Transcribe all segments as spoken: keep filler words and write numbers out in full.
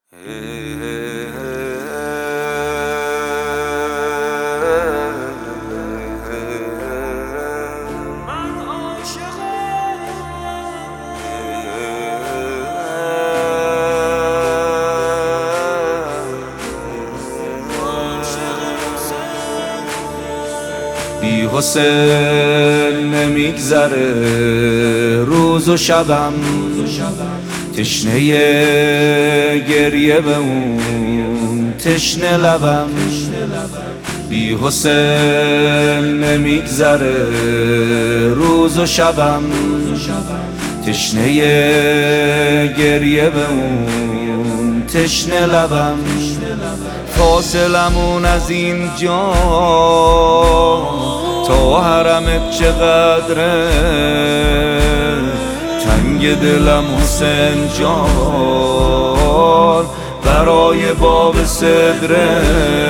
بی حسین نمیگذره روز و شبم، تشنه گریه به اون تشنه لبم. بی حسین نمیگذره روز و شبم، تشنه گریه به اون تشنه لبم. فاصلمون از این جا تا حرمت چقدره، تنگ دلم حسین جان برای باب صدره.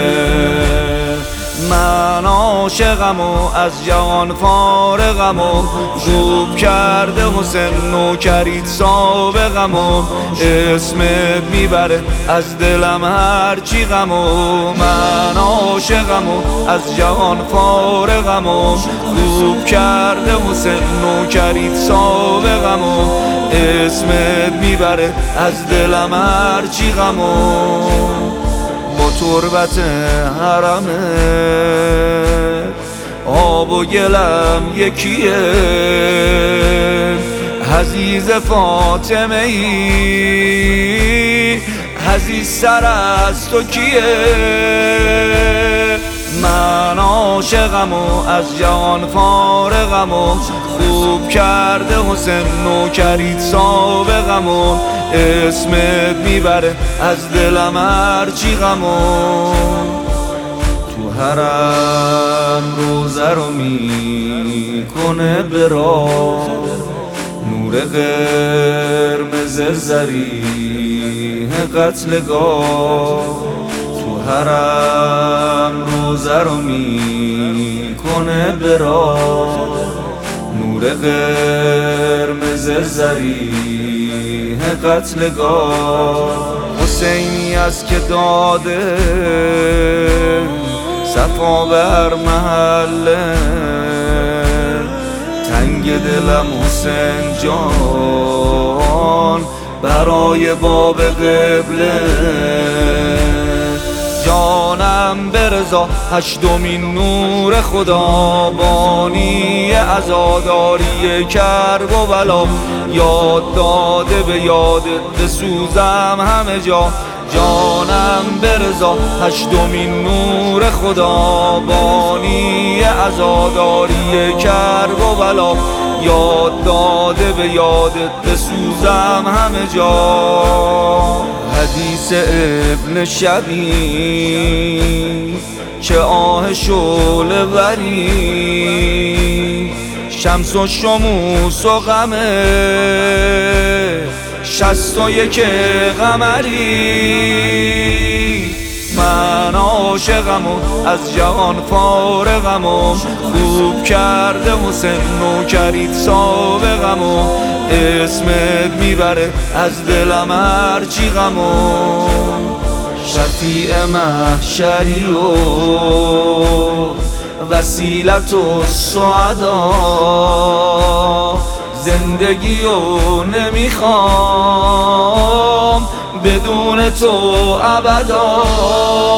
من عاشقم و از جهان فارغم و خوب کرده حسین نوکریت سابقم و اسمت میبره از دلم هرچی غم و من عاشقم و از جهان فارغم و خوب کرده حسین نوکریت سابقم و اسمت میبره از دلم هرچی غم و با تربت حرمه آب و گلم یکیه. عزیز فاطمه ای عزیز سر از تو کیه؟ من عاشقم و از جهان فارغم و خوب کرده حسین نوکریت سابقم و اسمت میبره از دلم هرچی غم و تو حرم روزه رو میکنه به راه، نور قرمز زریح قتلگاه. تو حرم روزه رو میکنه به راه، نور قرمز زریح قتلگاه. حسینی است که داده صفا بر محله، تنگ دلم حسین جان برای باب قبله. جانم برضا هشتمین نور خدا، بانی عزاداری کرب و بلا. یاد داده به یادت بسوزم همه جا، جانم برضا هشتمین نور خدا، بانی عزاداری کرب و بلا. یاد داده به یادت بسوزم همه جا. حدیث ابن شبی چه آه شعله وری، شمس و شموس و غمه شصت و یک قمری. من عاشقم و از جهان فارغم و خوب کرده حسین نوکریت سابقم و اسمت میبره از دلم هرچی غم و شفیع محشری و وسیلت و سعدا. زندگی و نمیخوام بدون تو ابدا.